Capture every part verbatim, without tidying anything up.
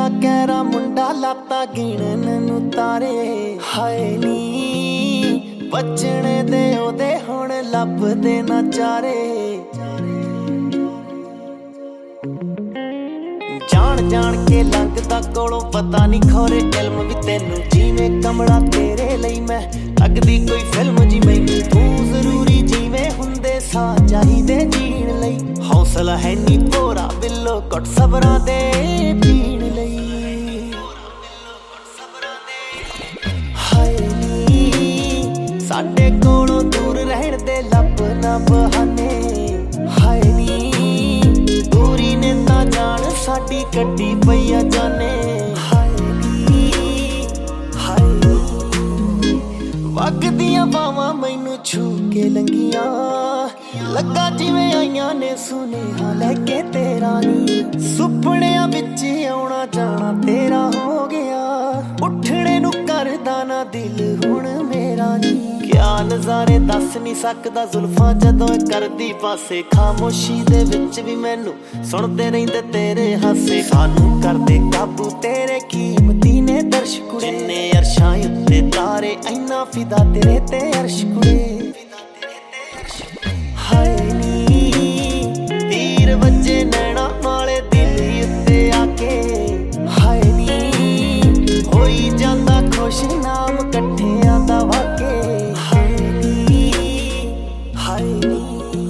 ਤੇਰਾ ਕਹਿਰਾ ਮੁੰਡਾ ਲਾਤਾ ਗਿਣਨ ਨੂੰ ਤਾਰੇ ਹਾਏ ਨੀ ਬਚਣੇ ਦੇ ਉਹਦੇ ਹੁਣ ਲੱਭਦੇ ਨਾ ਚਾਰੇ ਜਾਣ ਜਾਣ ਕੇ ਲੰਘਦਾ ਕੋਲੋਂ ਪਤਾ ਨਹੀਂ ਖੋਰੇ ਇਲਮ ਵੀ ਤੈਨੂੰ ਜਿਵੇਂ ਕਮਲਾ ਤੇਰੇ ਲਈ ਮੈਂ ਲੱਗਦੀ ਕੋਈ ਫਿਲਮ ਜੀ ਮੈਨੂੰ ਤੂੰ ਜ਼ਰੂਰੀ ਜਿਵੇਂ ਹੁੰਦੇ ਸਾਹ ਚਾਹੀਦੇ ਜੀਣ ਲਈ ਹੌਸਲਾ ਹੈ ਨੀ ਭੋਰਾ ਬਿੱਲੋ ਘੁੱਟ ਸਬਰਾਂ ਦੇ ਪੀਣ ਲਈ ਹਾਏ ਨੀ ਸਾਡੇ ਕੋਲੋਂ ਦੂਰ ਰਹਿਣ ਦੇ ਲੱਭ ਨਾ ਬਹਾਨੇ ਹਾਏ ਨੀ ਦੂਰੀ ਨੇ ਤਾਂ ਜਾਣ ਸਾਡੀ ਕੱਢੀ ਪਈ ਆ ਜਾਨੇ ਹਾਏ ਨੀ ਹਾਏ ਨੀ ਵਗਦੀਆਂ ਬਾਵਾਂ ਮੈਨੂੰ ਛੂ ਕੇ ਲੰਗੀਆਂ ਲੱਗਾ ਜਿਵੇਂ ਆਈਆਂ ਨੇ ਸੁਨੇਹਾ ਲੈ ਕੇ ਤੇਰਾ ਨੀ ਸੁਪਨਿਆਂ ਵਿੱਚ ਆਉਣਾ ਜਾਣਾ ਤੇਰਾ ਹੋ ਗਿਆ ਉੱਠਣੇ ਨੂੰ ਕਰਦਾ ਨਾ ਦਿਲ ਹੁਣ ਮੇਰਾ ਨੀ ਕਿਆ ਨਜ਼ਾਰੇ ਦੱਸ ਨਹੀਂ ਸਕਦਾ ਜ਼ੁਲਫਾਂ ਜਦੋਂ ਕਰਦੀ ਪਾਸੇ ਖਾਮੋਸ਼ੀ ਦੇ ਵਿੱਚ ਵੀ ਮੈਨੂੰ ਸੁਣਦੇ ਰਹਿੰਦੇ ਤੇਰੇ ਹਾਸੇ ਸਾਨੂੰ ਕਰਦੇ ਕਾਬੂ ਤੇਰੇ ਕੀਮਤੀ ਨੇ ਦਰਸ਼ ਕੁੜੇ ਜਿੰਨੇ ਅਰਸ਼ਾਂ ਉੱਤੇ ਤਾਰੇ ਇੰਨਾ ਫਿਦਾ ਤੇਰੇ ਤੇ ਅਰਸ਼ ਕੁੜੇ ਹਾਏ ਨੀ ਤੀਰ ਵੱਜੇ ਨੈਣਾ ਵਾਲੇ ਦਿਲ ਉੱਤੇ ਆ ਕੇ ਹਾਏ ਨੀ ਹੋਈ ਜਾਂਦਾ ਖੁਸ਼ ਨਾਮ ਇਕੱਠਿਆਂ ਦਾ ਵਾਕੇ ਹਾਏ ਨੀ ਹਾਏ ਨੀ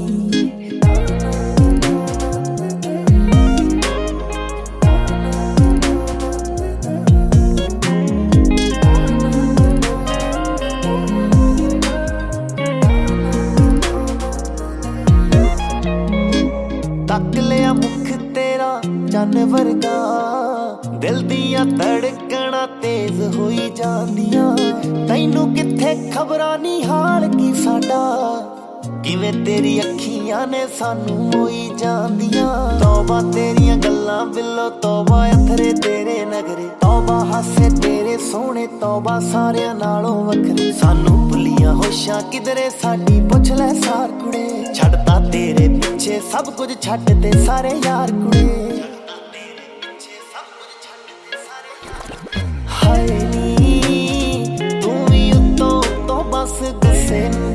ਤੱਕ ਲਿਆ ਮੁਖ ਤੇਰਾ ਚੰਨ ਵਰਗਾ ਦਿਲ ਦੀਆਂ ਧੜਕਣਾਂ ਤੇਜ਼ ਹੋਈ ਜਾਂਦੀਆਂ ਤੈਨੂੰ ਕਿੱਥੇ ਖਬਰਾਂ ਨਹੀਂ ਹਾਲ ਕੀ ਸਾਡਾ ਕਿਵੇਂ ਤੇਰੀ ਅੱਖੀਆਂ ਨੇ ਸਾਨੂੰ ਮੋਈ ਜਾਂਦੀਆਂ ਤੌਬਾ ਤੇਰੀਆਂ ਗੱਲਾਂ ਬਿੱਲੋ ਤੌਬਾ ਅਥਰੇ ਤੇਰੇ ਨਗਰੇ ਤੌਬਾ ਹਾਸੇ ਤੇਰੇ ਸੋਹਣੇ ਤੌਬਾ ਸਾਰਿਆਂ ਨਾਲੋਂ ਵੱਖਰੇ ਸਾਨੂੰ ਭੁੱਲੀਆਂ ਹੋਸ਼ਾਂ ਕਿਧਰੇ ਸਾਡੀ ਪੁੱਛ ਲੈ ਸਾਰ ਕੁੜੇ ਛੱਡਦਾ ਤੇਰੇ ਪਿੱਛੇ ਸਭ ਕੁਝ ਛੱਡ ਤੇ ਸਾਰੇ ਯਾਰ ਕੁੜੇ ਹਾਏ ਨੀ ਤੂੰ ਵੀ ਉੱਤੋਂ ਤੋਂ ਬਸ ਗੁੱਸੇ